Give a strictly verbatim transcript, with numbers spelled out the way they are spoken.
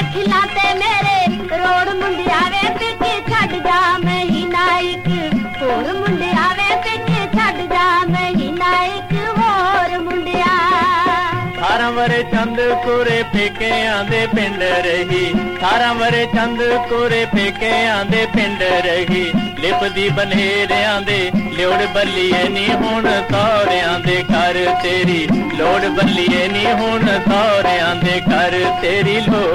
खिलाते मेरे रोड मुंडे आवे पिके छड़ जा महीना एक होर मुंडे आवे पिके छड़ जा महीना एक होर मुंडिया अठारह वरे चंद कोरे पेके आंदे पिंड रही अठारह वरे चंद कोरे पेके आंदे पिंड रही लिपदी बनेरियां दे लोड़ बल्लीए नी हुण सौरियां दे घर तेरी लोड़ बल्लीए नी हुण सौरियां दे घर तेरी लोड़